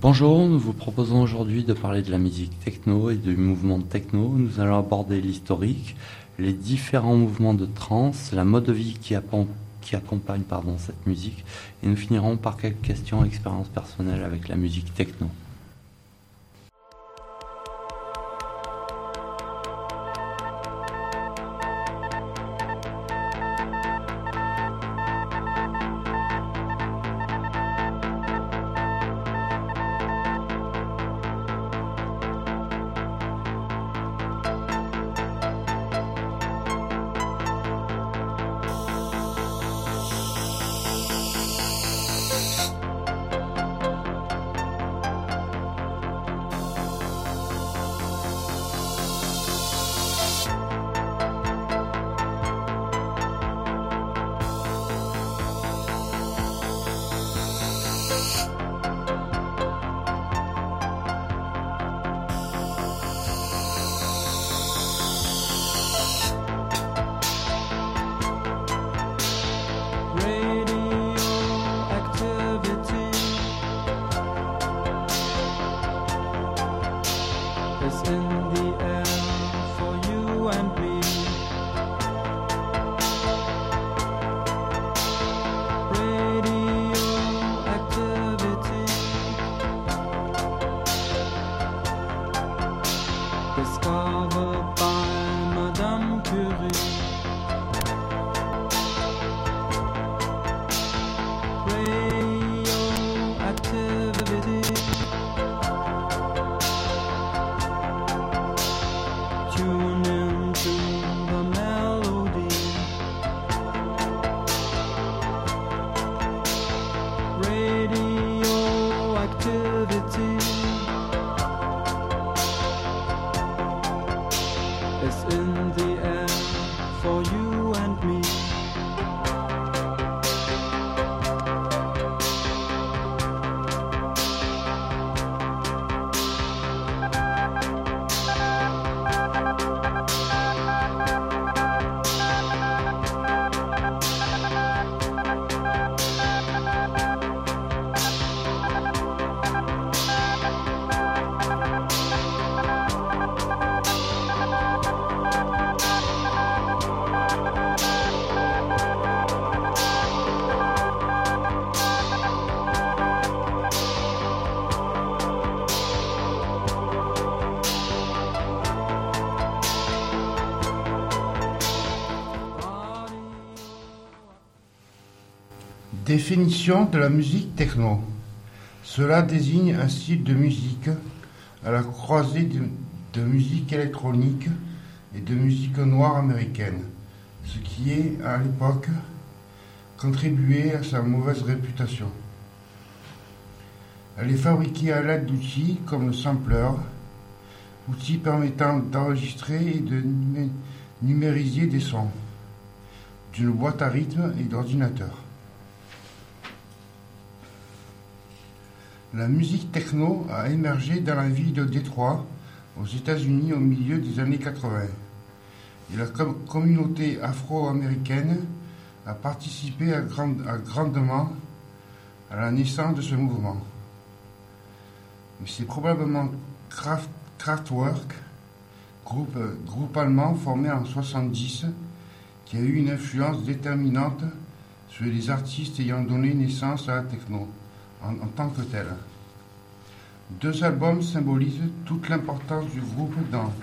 Bonjour, nous vous proposons aujourd'hui de parler de la musique techno et du mouvement techno. Nous allons aborder l'historique, les différents mouvements de trance, la mode de vie qui accompagne cette musique, et nous finirons par quelques questions et expériences personnelles avec la musique techno. Définition de la musique techno. Cela désigne un style de musique à la croisée de musique électronique et de musique noire américaine, ce qui est, à l'époque, contribué à sa mauvaise réputation. Elle est fabriquée à l'aide d'outils comme le sampler, outil permettant d'enregistrer et de numériser des sons, d'une boîte à rythme et d'ordinateur. La musique techno a émergé dans la ville de Détroit, aux États-Unis, au milieu des années 80. Et la communauté afro-américaine a participé grandement à la naissance de ce mouvement. Mais c'est probablement Kraftwerk, groupe allemand formé en 1970, qui a eu une influence déterminante sur les artistes ayant donné naissance à la techno. En tant que tel. 2 albums symbolisent toute l'importance du groupe dans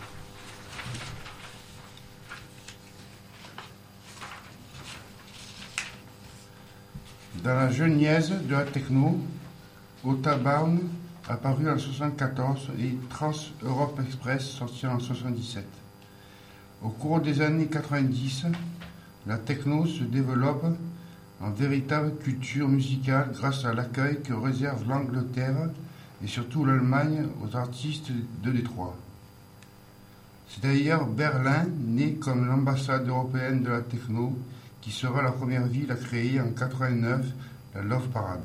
la genèse de la techno, Ottobound apparu en 1974 et Trans-Europe Express sorti en 1977. Au cours des années 90, la techno se développe en véritable culture musicale grâce à l'accueil que réserve l'Angleterre et surtout l'Allemagne aux artistes de Détroit. C'est d'ailleurs Berlin, né comme l'ambassade européenne de la techno, qui sera la première ville à créer en 1989 la Love Parade.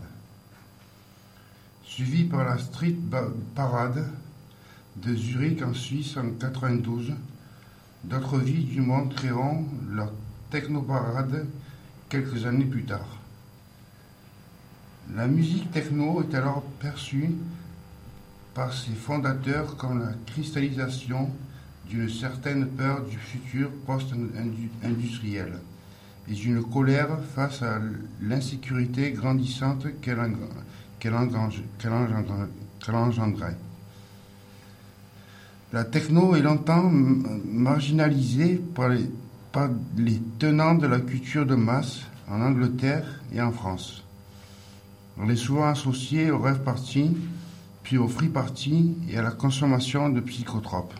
Suivie par la Street Parade de Zurich en Suisse en 1992, d'autres villes du monde créeront leur technoparade quelques années plus tard. La musique techno est alors perçue par ses fondateurs comme la cristallisation d'une certaine peur du futur post-industriel et d'une colère face à l'insécurité grandissante qu'elle engendrait. La techno est longtemps marginalisée par les tenants de la culture de masse en Angleterre et en France. Elle est souvent associée au rave party, puis au free party et à la consommation de psychotropes.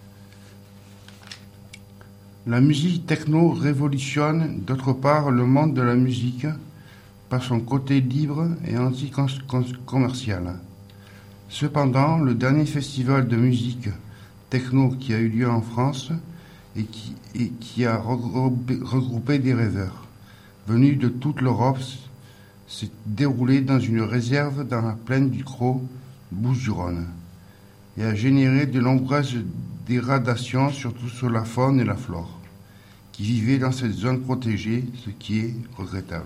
La musique techno révolutionne d'autre part le monde de la musique par son côté libre et anti-commercial. Cependant, le dernier festival de musique techno qui a eu lieu en France et qui a regroupé des rêveurs venus de toute l'Europe s'est déroulé dans une réserve dans la plaine du Crau, Bouches-du-Rhône, et a généré de nombreuses dégradations, surtout sur la faune et la flore, qui vivaient dans cette zone protégée, ce qui est regrettable.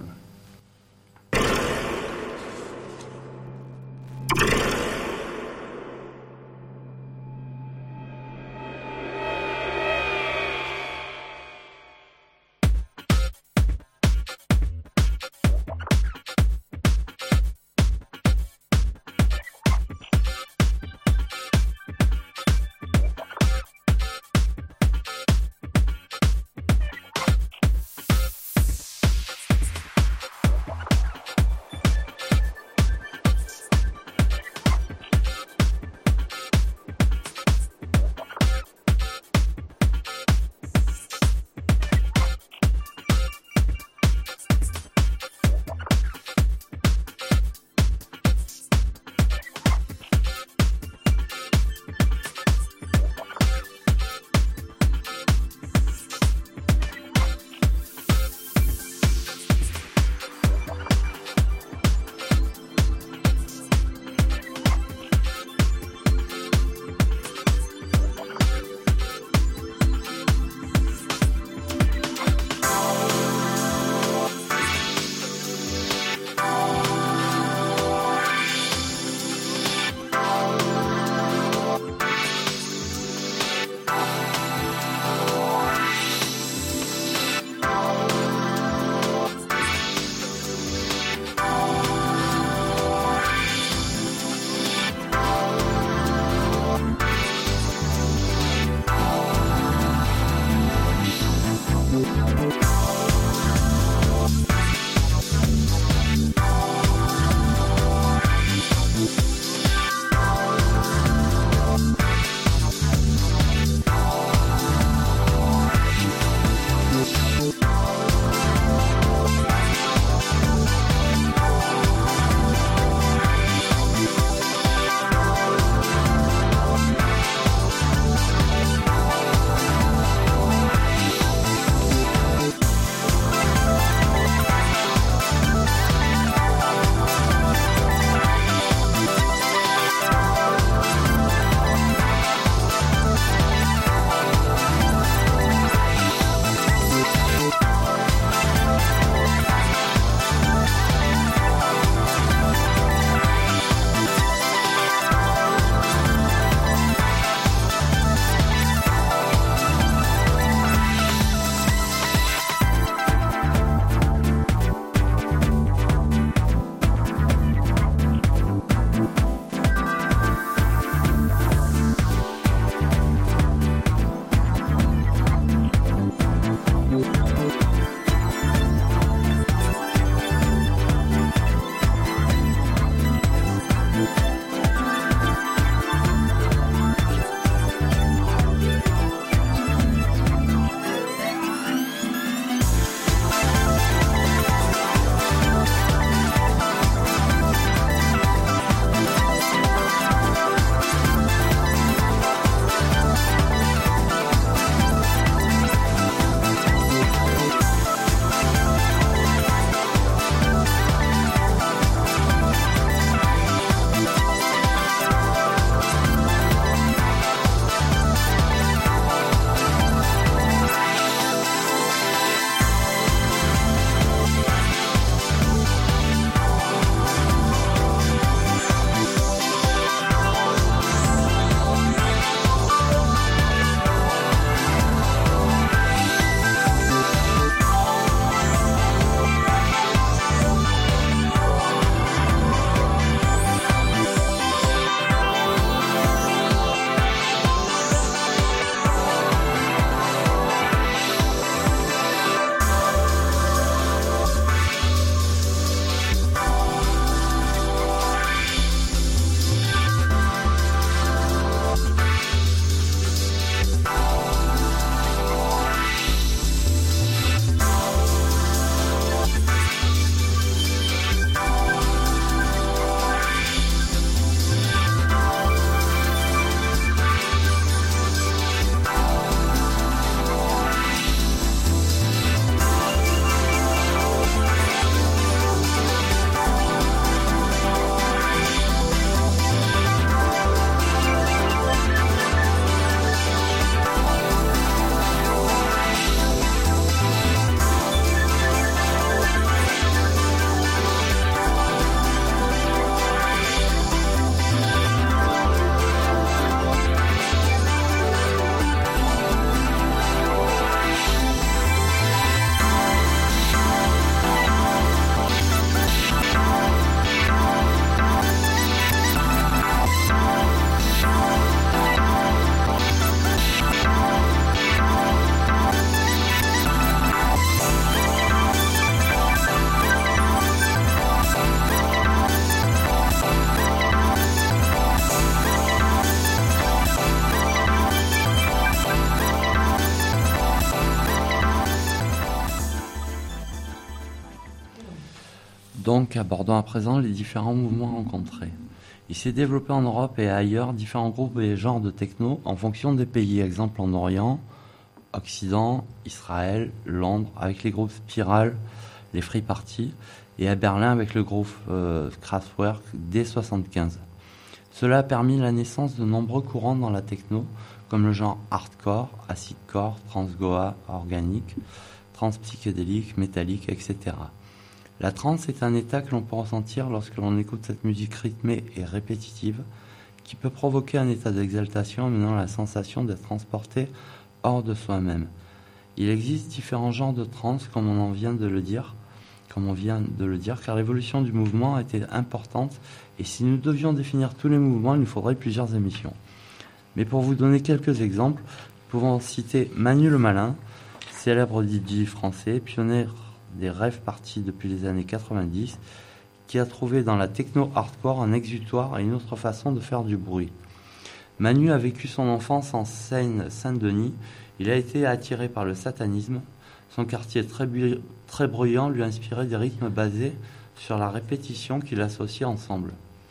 Donc, abordons à présent les différents mouvements rencontrés. Il s'est développé en Europe et ailleurs différents groupes et genres de techno en fonction des pays. Exemple en Orient, Occident, Israël, Londres avec les groupes Spiral, les Free Party, et à Berlin avec le groupe Kraftwerk dès 1975. Cela a permis la naissance de nombreux courants dans la techno, comme le genre hardcore, acidcore, trance-goa, organique, trance psychédélique, métallique, etc. La trance est un état que l'on peut ressentir lorsque l'on écoute cette musique rythmée et répétitive, qui peut provoquer un état d'exaltation amenant la sensation d'être transporté hors de soi-même. Il existe différents genres de trance, comme on vient de le dire, car l'évolution du mouvement a été importante, et si nous devions définir tous les mouvements, il nous faudrait plusieurs émissions. Mais pour vous donner quelques exemples, nous pouvons citer Manu le Malin, célèbre DJ français, pionnier des rave parties depuis les années 90, qui a trouvé dans la techno hardcore un exutoire et une autre façon de faire du bruit. Manu a vécu son enfance en Seine-Saint-Denis. Il a été attiré par le satanisme. Son quartier très bruyant lui a inspiré des rythmes basés sur la répétition qu'il associait ensemble.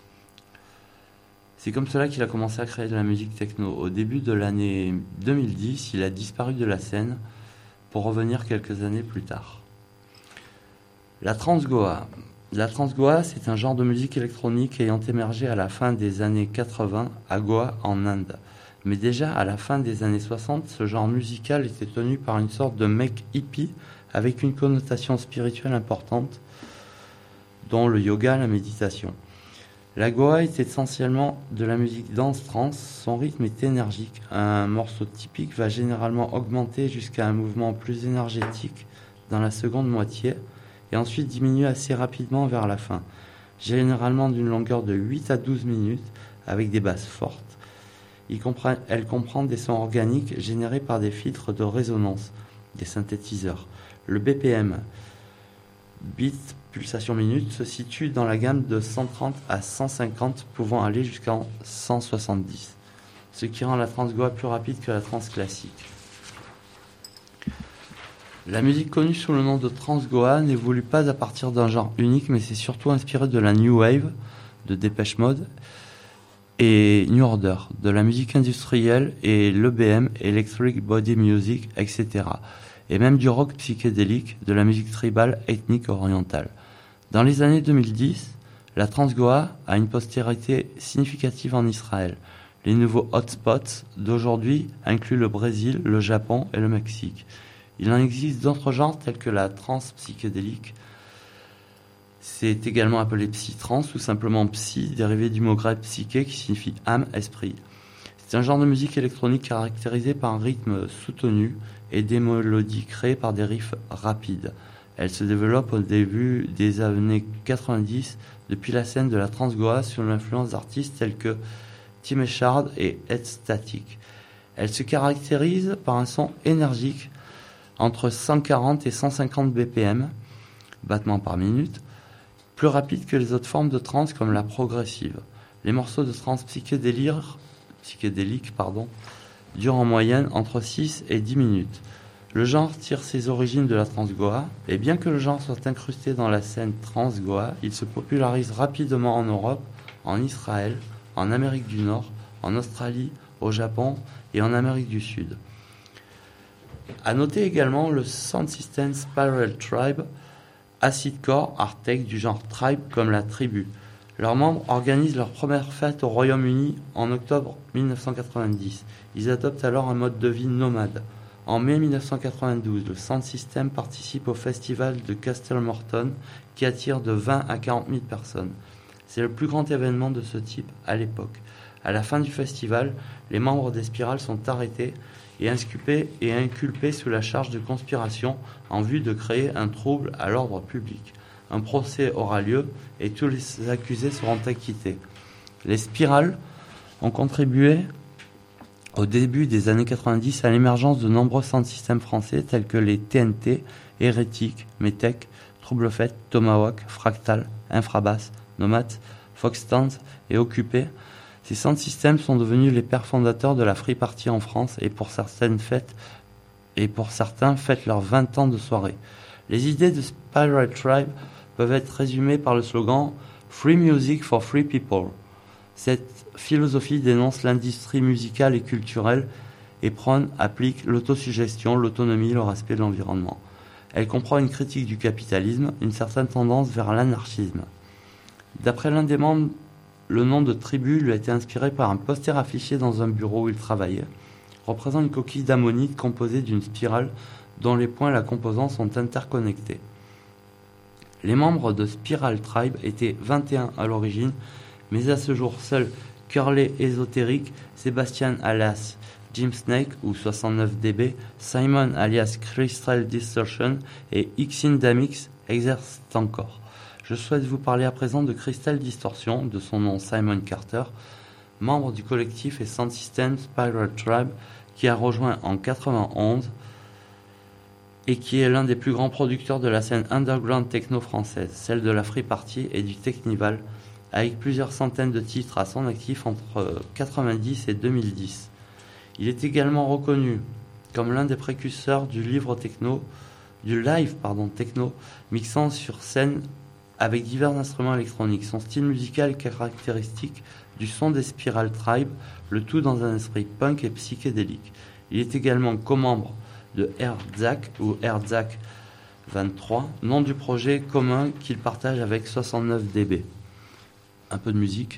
C'est comme cela qu'il a commencé à créer de la musique techno. Au début de l'année 2010, il a disparu de la scène pour revenir quelques années plus tard. La trance-goa. La trance-goa, c'est un genre de musique électronique ayant émergé à la fin des années 80 à Goa en Inde. Mais déjà à la fin des années 60, ce genre musical était tenu par une sorte de mec hippie avec une connotation spirituelle importante, dont le yoga, la méditation. La goa est essentiellement de la musique dance-trance, son rythme est énergique. Un morceau typique va généralement augmenter jusqu'à un mouvement plus énergétique dans la seconde moitié, et ensuite diminue assez rapidement vers la fin, généralement d'une longueur de 8 à 12 minutes, avec des basses fortes. Elle comprend des sons organiques générés par des filtres de résonance, des synthétiseurs. Le BPM, beat pulsation minute, se situe dans la gamme de 130 à 150, pouvant aller jusqu'à 170, ce qui rend la trance goa plus rapide que la trance classique. La musique connue sous le nom de trance goa n'évolue pas à partir d'un genre unique, mais c'est surtout inspiré de la New Wave, de Depeche Mode et New Order, de la musique industrielle et l'EBM, Electric Body Music, etc. Et même du rock psychédélique, de la musique tribale ethnique orientale. Dans les années 2010, la trance goa a une postérité significative en Israël. Les nouveaux hotspots d'aujourd'hui incluent le Brésil, le Japon et le Mexique. Il en existe d'autres genres tels que la trance psychédélique. C'est également appelé psy-trance ou simplement psy, dérivé du mot grec psyché qui signifie âme, esprit. C'est un genre de musique électronique caractérisé par un rythme soutenu et des mélodies créées par des riffs rapides. Elle se développe au début des années 90 depuis la scène de la trance goa sous l'influence d'artistes tels que Tim Echard et Ed Static. Elle se caractérise par un son énergique entre 140 et 150 BPM, battements par minute, plus rapide que les autres formes de trance comme la progressive. Les morceaux de trance psychédélique durent en moyenne entre 6 et 10 minutes. Le genre tire ses origines de la trance goa, et bien que le genre soit incrusté dans la scène trance goa, il se popularise rapidement en Europe, en Israël, en Amérique du Nord, en Australie, au Japon et en Amérique du Sud. À noter également le Sound System Spiral Tribe, acidcore, hardtech du genre tribe comme la tribu. Leurs membres organisent leur première fête au Royaume-Uni en octobre 1990. Ils adoptent alors un mode de vie nomade. En mai 1992, le Sound System participe au festival de Castle Morton qui attire de 20 à 40 000 personnes. C'est le plus grand événement de ce type à l'époque. À la fin du festival, les membres des Spirales sont arrêtés et inculpés sous la charge de conspiration en vue de créer un trouble à l'ordre public. Un procès aura lieu et tous les accusés seront acquittés. Les Spirales ont contribué au début des années 90 à l'émergence de nombreux sound systems français tels que les TNT, Hérétique, Metec, Trouble Fête, Tomahawk, Fractal, Infrabass, Nomad, Foxtrans et Occupé. Ces sound systems sont devenus les pères fondateurs de la Free Party en France et pour certains fêtent leurs 20 ans de soirée. Les idées de Spiral Tribe peuvent être résumées par le slogan « Free Music for Free People ». Cette philosophie dénonce l'industrie musicale et culturelle et applique l'autosuggestion, l'autonomie, le respect de l'environnement. Elle comprend une critique du capitalisme, une certaine tendance vers l'anarchisme. D'après l'un des membres, le nom de tribu lui a été inspiré par un poster affiché dans un bureau où il travaillait, représentant une coquille d'ammonite composée d'une spirale dont les points et la composante sont interconnectés. Les membres de Spiral Tribe étaient 21 à l'origine, mais à ce jour, seuls Curly Ésotérique, Sébastien alias Jim Snake ou 69 dB, Simon alias Crystal Distortion et Xine Damix exercent encore. Je souhaite vous parler à présent de Crystal Distortion, de son nom Simon Carter, membre du collectif et sound system Spiral Tribe, qui a rejoint en 91 et qui est l'un des plus grands producteurs de la scène underground techno française, celle de la Free Party et du Technival, avec plusieurs centaines de titres à son actif entre 90 et 2010. Il est également reconnu comme l'un des précurseurs du live techno, mixant sur scène avec divers instruments électroniques. Son style musical est caractéristique du son des Spiral Tribe, le tout dans un esprit punk et psychédélique. Il est également co-membre de Herzak ou Herzak 23, nom du projet commun qu'il partage avec 69 dB. Un peu de musique.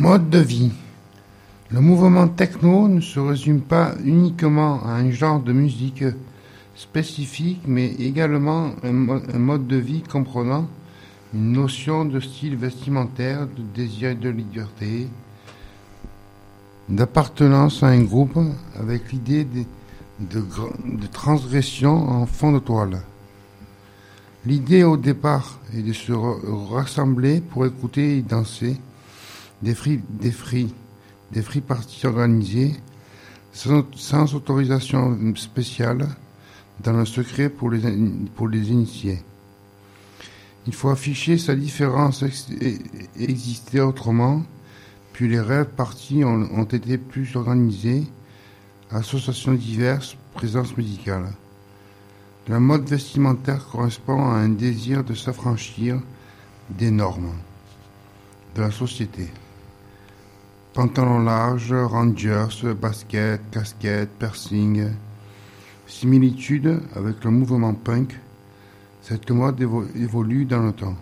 Mode de vie. Le mouvement techno ne se résume pas uniquement à un genre de musique spécifique, mais également un mode de vie comprenant une notion de style vestimentaire, de désir et de liberté, d'appartenance à un groupe, avec l'idée de transgression en fond de toile. L'idée au départ est de se rassembler pour écouter et danser des free parties organisées sans autorisation spéciale, dans le secret pour les initiés. Il faut afficher sa différence et exister autrement, puis les rêves parties ont été plus organisés, associations diverses, présence médicale. Le mode vestimentaire correspond à un désir de s'affranchir des normes de la société. Pantalon large, rangers, basket, casquette, piercing. Similitude avec le mouvement punk, cette mode évolue dans le temps.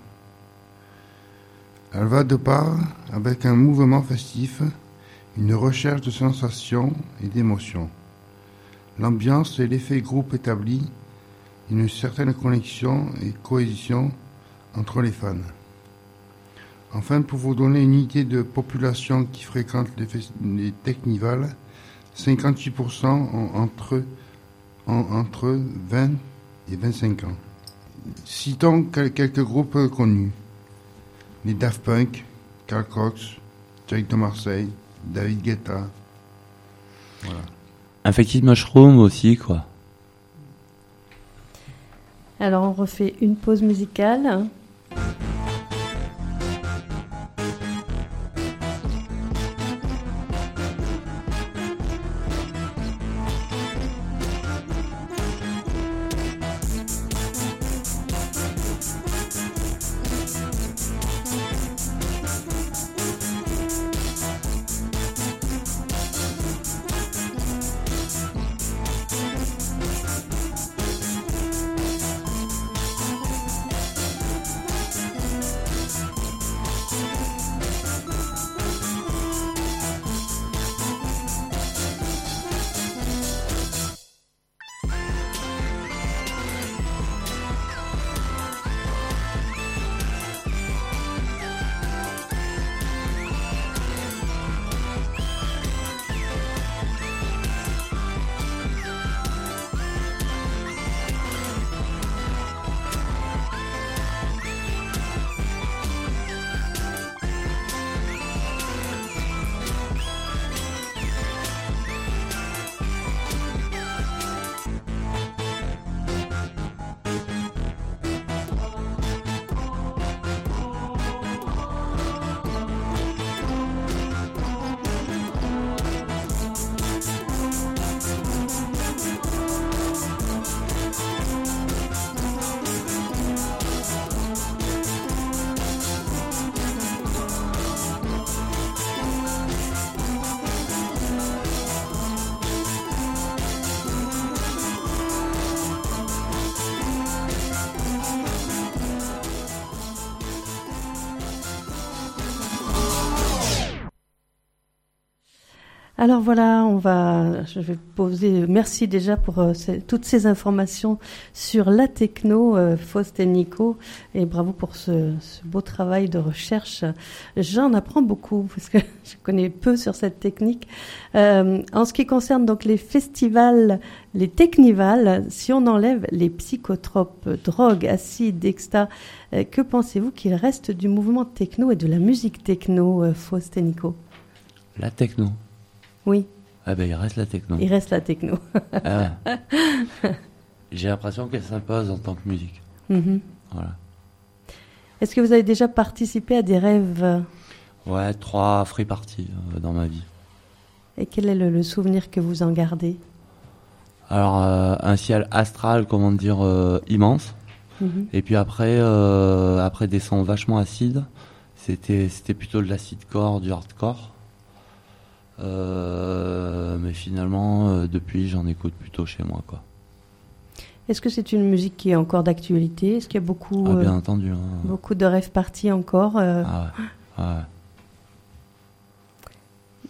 Elle va de part avec un mouvement festif, une recherche de sensations et d'émotions. L'ambiance et l'effet groupe établit une certaine connexion et cohésion entre les fans. Enfin, pour vous donner une idée de population qui fréquente les Teknivals, 58% ont entre 20 et 25 ans. Citons quelques groupes connus. Les Daft Punk, Carl Cox, Jack de Marseille, David Guetta. Voilà. Infected Mushroom aussi, quoi. Alors, on refait une pause musicale. Alors voilà, je vais poser. Merci déjà pour toutes ces informations sur la techno, Faust et Nico, et bravo pour ce beau travail de recherche. J'en apprends beaucoup parce que je connais peu sur cette technique. En ce qui concerne donc les festivals, les Teknivals, si on enlève les psychotropes, drogues, acides, extas, que pensez-vous qu'il reste du mouvement techno et de la musique techno, Faust et Nico? La techno. Oui. Ah ben il reste la techno. Il reste la techno. Ah ouais. J'ai l'impression qu'elle s'impose en tant que musique. Mm-hmm. Voilà. Est-ce que vous avez déjà participé à des rêves? Ouais, 3 free parties dans ma vie. Et quel est le souvenir que vous en gardez? Alors, un ciel astral, comment dire, immense. Mm-hmm. Et puis après des sons vachement acides, c'était plutôt de l'acidecore, du hardcore. Mais finalement, depuis, j'en écoute plutôt chez moi, quoi. Est-ce que c'est une musique qui est encore d'actualité? Est-ce qu'il y a beaucoup, bien entendu, beaucoup de rêves partis encore Ah ouais.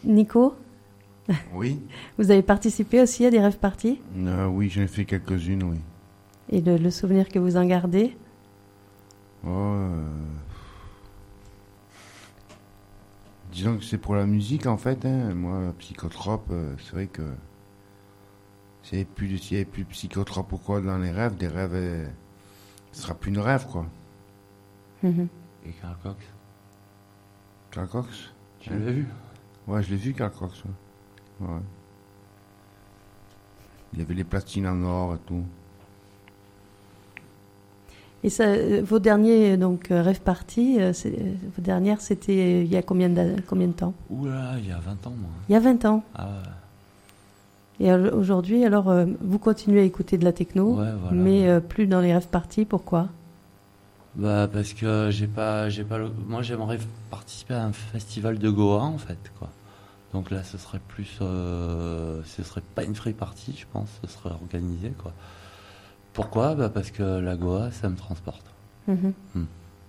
Nico, Oui. vous avez participé aussi à des rêves parties? Oui, j'en ai fait quelques-unes, oui. Et le souvenir que vous en gardez? Disons que c'est pour la musique, en fait. Hein. Moi, la psychotrope, c'est vrai que s'il n'y avait plus de psychotrope ou quoi dans les rêves, des rêves, ce sera plus de rêve, quoi. Mhm. Et Carl Cox, Carl Cox? tu l'as vu? Ouais, je l'ai vu, Carl Cox. Ouais. Ouais. Il y avait les platines en or et tout. Et ça, vos derniers donc rêves parties, vos dernières, c'était il y a combien de temps? Oula, il y a 20 ans, moi. Il y a 20 ans. Ah ouais. Et aujourd'hui, alors, vous continuez à écouter de la techno, Ouais, voilà. mais plus dans les rêves parties. Pourquoi? Bah parce que moi j'aimerais participer à un festival de Goa en fait quoi. Donc là ce serait plus ce serait pas une free party je pense, ce serait organisé quoi. Pourquoi? Bah parce que la Goa ça me transporte. Mhm. Hmm.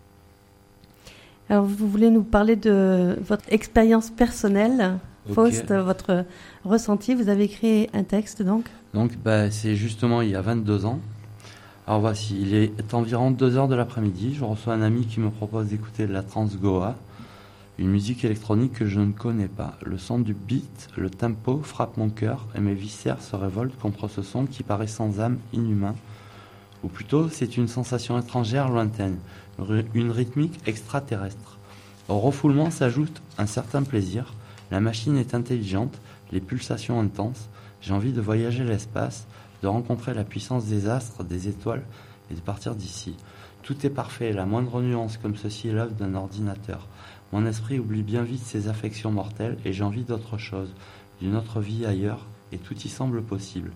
Alors, vous voulez nous parler de votre expérience personnelle, Ok. Faust, votre ressenti. Vous avez écrit un texte, donc. Donc bah c'est justement il y a 22 ans. Alors voici, il est environ 2h de l'après-midi, je reçois un ami qui me propose d'écouter de la trance Goa, une musique électronique que je ne connais pas. Le son du beat, le tempo frappe mon cœur et mes viscères se révoltent contre ce son qui paraît sans âme, inhumain. Ou plutôt, c'est une sensation étrangère, lointaine, une rythmique extraterrestre. Au refoulement s'ajoute un certain plaisir, la machine est intelligente, les pulsations intenses, j'ai envie de voyager l'espace, de rencontrer la puissance des astres, des étoiles et de partir d'ici. Tout est parfait, la moindre nuance comme ceci est l'œuvre d'un ordinateur. Mon esprit oublie bien vite ses affections mortelles et j'ai envie d'autre chose, d'une autre vie ailleurs, et tout y semble possible.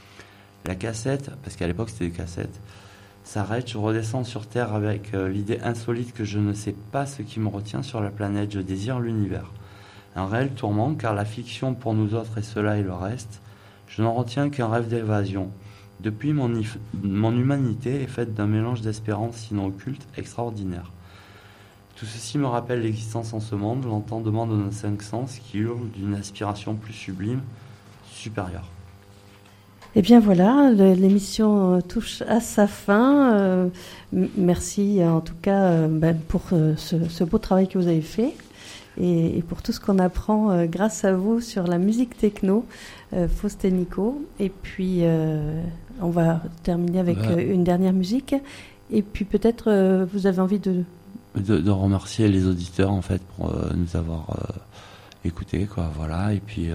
La cassette, parce qu'à l'époque c'était des cassettes, s'arrête, je redescends sur Terre avec l'idée insolite que je ne sais pas ce qui me retient sur la planète, je désire l'univers. Un réel tourment, car la fiction pour nous autres est cela et le reste. Je n'en retiens qu'un rêve d'évasion. Depuis, mon humanité est faite d'un mélange d'espérance, sinon occulte, extraordinaire. Tout ceci me rappelle l'existence en ce monde, l'entendement de nos 5 sens qui hurlent d'une aspiration plus sublime, supérieure. Eh bien voilà, l'émission touche à sa fin. Merci en tout cas pour ce beau travail que vous avez fait. Et pour tout ce qu'on apprend grâce à vous sur la musique techno, Faust et Nico. Et puis, on va terminer avec une dernière musique. Et puis peut-être, vous avez envie de remercier les auditeurs, en fait, pour nous avoir écoutés, quoi, voilà. Et puis,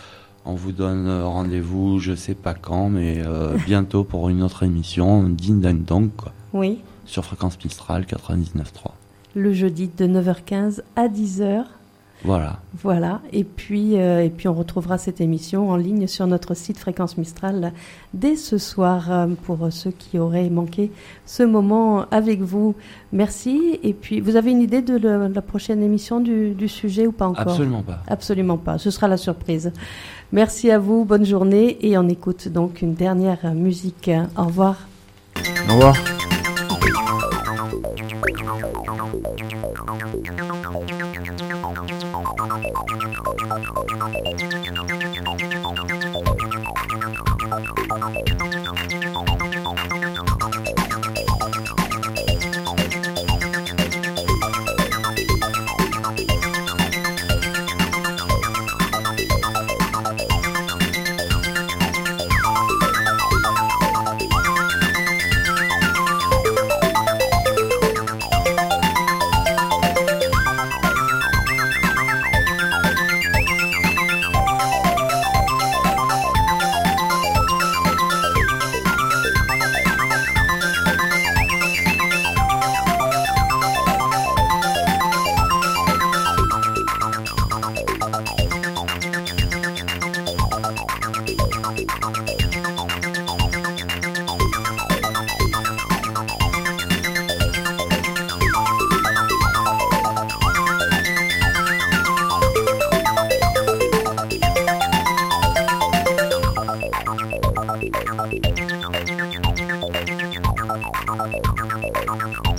on vous donne rendez-vous, je sais pas quand, mais bientôt pour une autre émission, Ding Dang Dong, quoi. Oui. Sur Fréquence Mistral 99.3. Le jeudi de 9h15 à 10h. Voilà. Voilà. Et puis on retrouvera cette émission en ligne sur notre site Fréquence Mistral dès ce soir pour ceux qui auraient manqué ce moment avec vous. Merci. Et puis, vous avez une idée de la prochaine émission du sujet ou pas encore? Absolument pas. Absolument pas. Ce sera la surprise. Merci à vous. Bonne journée. Et on écoute donc une dernière musique. Au revoir. Au revoir. Thank you.